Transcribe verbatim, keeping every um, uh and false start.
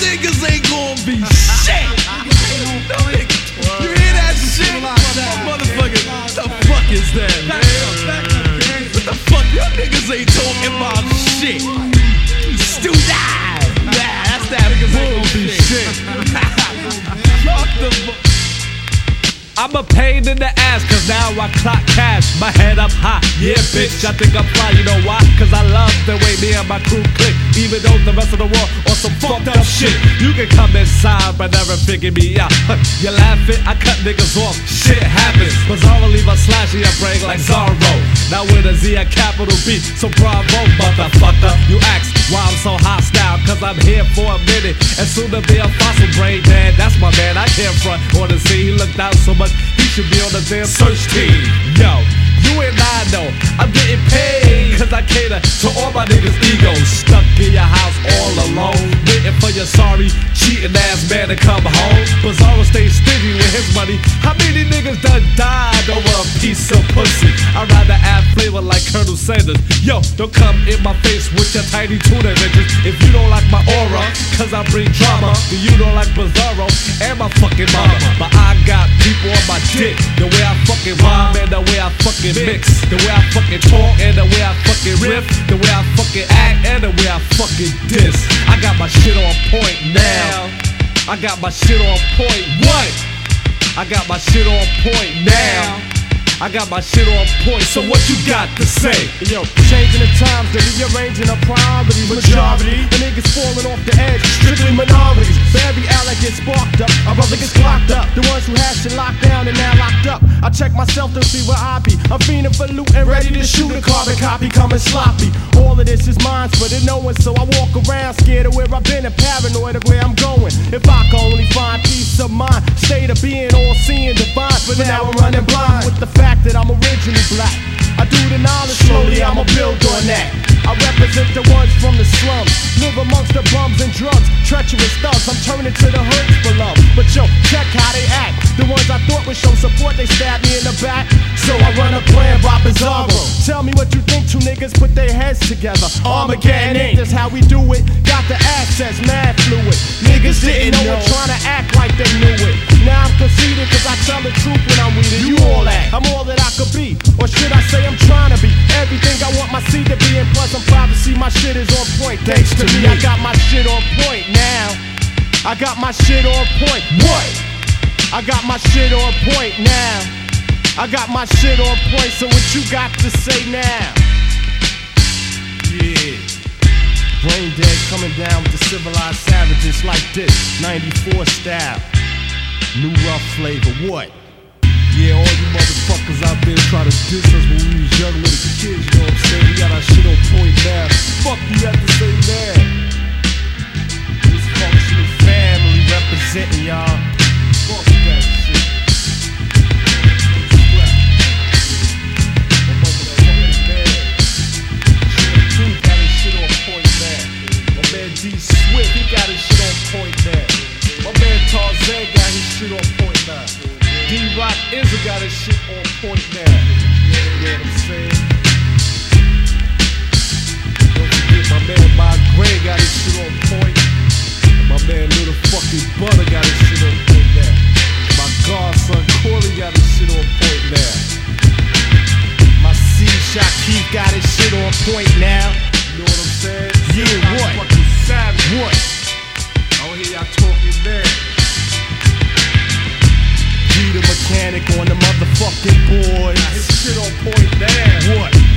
niggas ain't gonna be shit. You hear that shit? Motherfucker, what the fuck is that, man? What the fuck? You niggas ain't talking about shit. Stu dive. Nah, that's that bullshit. Fuck the fuck. I'm a pain in the ass, cause now I clock cash, my head up high. Yeah, bitch, I think I'm fly, you know why? Cause I love the way me and my crew click. Even though the rest of the world on some fucked up shit. You can come inside, but never figure me out. You laughing, I cut niggas off, shit happens. Bizarro leave a slash in your brain like Zorro. Now with a Z, a capital B, so bravo, motherfucker. You ask why I'm so hostile, cause I'm here for a minute. And soon to be a fossil brain dead. That's my man, I can't front on the scene. He looked out so much, he should be on the damn search team. Yo, you and I know I'm getting paid, cause I cater to all my niggas' egos. Stuck in your house all alone, waiting for your sorry, cheating ass man to come home. Bizarro stays stingy with his money. How many niggas done died over a piece of pussy? I'd rather add flavor like Colonel Sanders. Yo, don't come in my face with your tiny tuna bitches. If you don't like my aura, cause I bring drama, then you don't like Bizarro and my fucking mama. But I got people on my dick, the way I fucking rhyme and the way I fucking mix, the way I fucking talk and the way I fucking riff, the way I fucking act and the way I fucking diss. I got my shit on point now. I got my shit on point. What? I got my shit on point now. I got my shit on point, so what you got to say? Yo, changing the times, they're rearranging our priorities. Majority, the niggas falling off the edge, strictly minorities. For every ally gets sparked up, our brother gets clocked up. The ones who had shit locked down and now locked up. I check myself to see where I be. I'm fiending for loot and ready to shoot a carbon copy coming sloppy. All of this is mine, but it no one, so I walk around scared of where I've been and paranoid of where I'm going. If I can only find peace of mind, state of being all seeing divine. But now I'm running blind with the fact that I'm originally black. I do the knowledge slowly, I'ma build on that. I represent the ones from the slums, live amongst the bums and drugs, treacherous thugs. I'm turning to the hoods for love. But yo, check how they act. The ones I thought would show support, they stab me in the back. So I run a plan by Bizarro. Tell me what you think, two niggas put their heads together. Armageddon ain't, that's how we do it. Got the assets, mad fluid. Niggas didn't know it, trying to act like they knew it. Now I'm conceited cause I tell the truth when I'm with it. You all that, I'm all that I could be. Or should I say I'm trying to be everything I want my seed to be. And plus I'm proud to see my shit is on point. Thanks to me, I got my shit on point now. I got my shit on point. What? I got my shit on point now. I got my shit on point, so what you got to say now? Yeah. Brain dead coming down with the civilized savages like this, ninety-four style. New rough flavor, what? Yeah, all you motherfuckers out there try to diss us when we was young little kids, you know what I'm saying? We got our shit on point now. Fuck you have to say now. This functional family representing y'all. Fuck that shit. My motherfucking man. Shit, got his shit on point now. My man D Swift, he got his shit on point now. My man Tarzan got his shit on point now. D-Rock Izza got his shit on point now. You know what I'm saying? Don't forget my man Bob Gray got his shit on point. And my man Little Fucking Butter got his shit on point now. My godson Corey got his shit on point now. My C Shaquille got his shit on point now. You know what I'm saying? Yeah, what? Fucking savage. What? I don't hear y'all talking there. Be the mechanic on the motherfucking boys. Got his shit on point now. What?